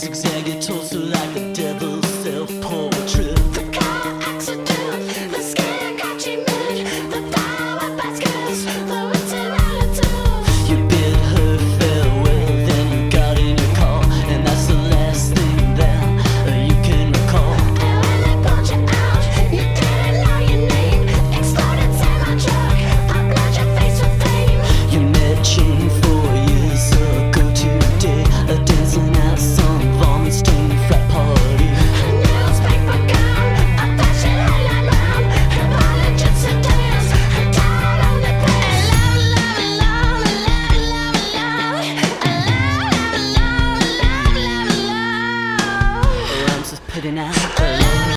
Zigzag your torso like the devil's self-portrait. The car accident, the skin got you mid. The power baskets, the written relative. You bid her farewell, then you got in your car, and that's the last thing that you can recall. And when they pulled you out, you didn't know your name. Exploded semi-truck, I blurred your face with fame. You met Jane 4 years ago today, dancing at some vomit-stained frat party. A newspaper gown, a fashion highlight round, and violent sedans, and down on the page. Love, love, love, love, love, love, love, love, love, love, love. I'm just putting out